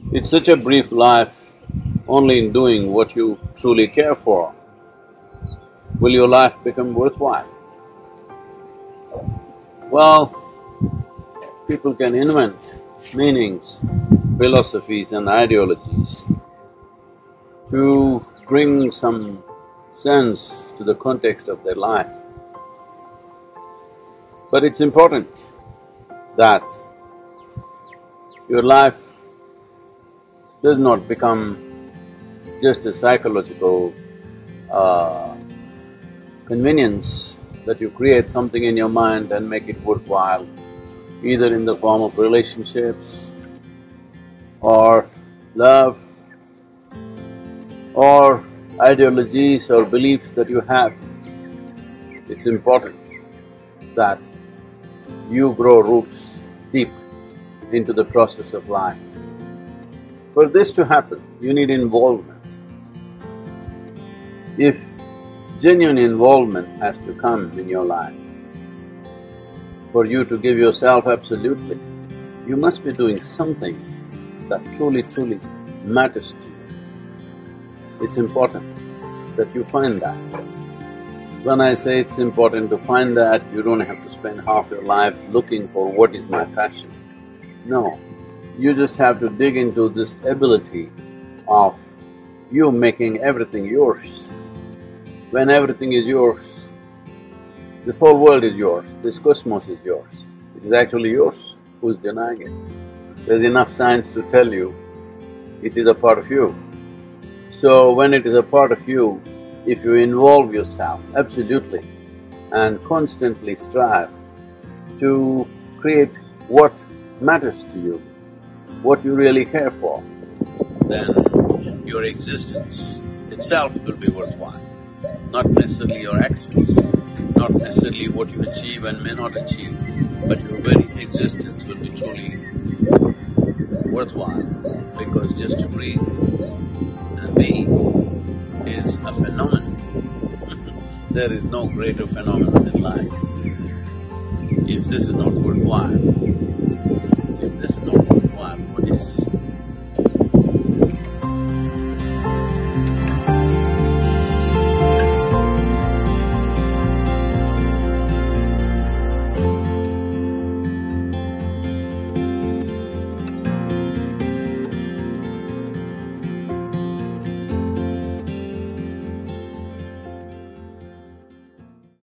It's such a brief life. Only in doing what you truly care for will your life become worthwhile. Well, people can invent meanings, philosophies and ideologies to bring some sense to the context of their life. But it's important that your life does not become just a psychological convenience, that you create something in your mind and make it worthwhile, either in the form of relationships or love or ideologies or beliefs that you have. It's important that you grow roots deep into the process of life. For this to happen, you need involvement. If genuine involvement has to come in your life, for you to give yourself absolutely, you must be doing something that truly matters to you. It's important that you find that. When I say it's important to find that, you don't have to spend half your life looking for what is my passion. No, you just have to dig into this ability of you making everything yours. When everything is yours, this whole world is yours, this cosmos is yours. It is actually yours. Who's denying it? There's enough science to tell you it is a part of you. So when it is a part of you, if you involve yourself absolutely and constantly strive to create what matters to you, what you really care for, then your existence itself will be worthwhile. Not necessarily your actions, not necessarily what you achieve and may not achieve, but your very existence will be truly worthwhile, because just to breathe and be is a phenomenon. There is no greater phenomenon in life. If this is not worthwhile, if this is not